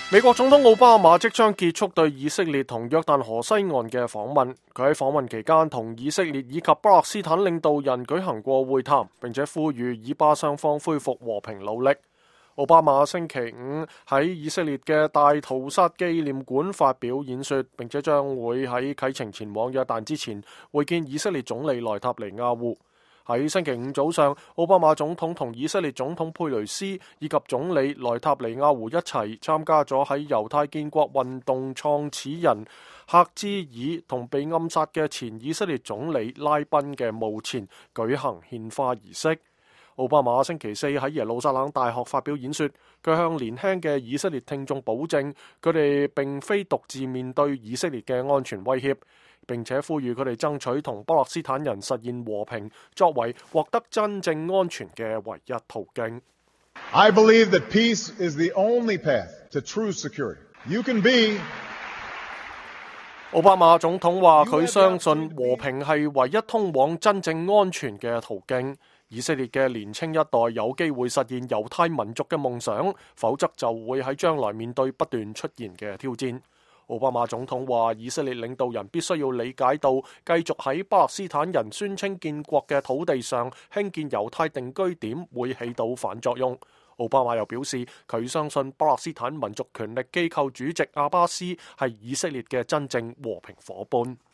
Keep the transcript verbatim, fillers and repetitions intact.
美國總統奧巴馬即將結束對以色列同約旦河西岸嘅訪問。佢喺訪問期間同以色列以及巴勒斯坦領導人舉行過會談，並且呼籲以巴雙方恢復和平努力。奧巴馬星期五喺以色列嘅大屠殺紀念館發表演說，並且將會喺啟程前往約旦之前會見以色列總理內塔尼亞胡。喺星期五早上，奧巴馬總統同以色列總統佩雷斯以及總理內塔尼亞胡一齊參加咗喺猶太建國運動創始人赫茲爾同被暗殺嘅前以色列總理拉賓嘅墓前舉行獻花儀式。奧巴馬星期四喺耶路撒冷大學發表演說，佢向年輕嘅以色列聽眾保證，佢哋並非獨自面對以色列嘅安全威脅，並且呼籲佢哋爭取同巴勒斯坦人實現和平，作為獲得真正安全嘅唯一途徑。 I believe that peace is the only path to true security. You can be 奧巴馬總統話佢相信和平係唯一通往真正安全嘅途徑。以色列嘅年輕一代有機會實現猶太民族嘅夢想，否則就會喺將來面對不斷出現嘅挑戰。奧巴馬總統話，以色列領導人必須要理解到，繼續喺巴勒斯坦人宣稱建國嘅土地上興建猶太定居點會起到反作用。奧巴馬又表示，佢相信巴勒斯坦民族權力機構主席阿巴斯係以色列嘅真正和平夥伴。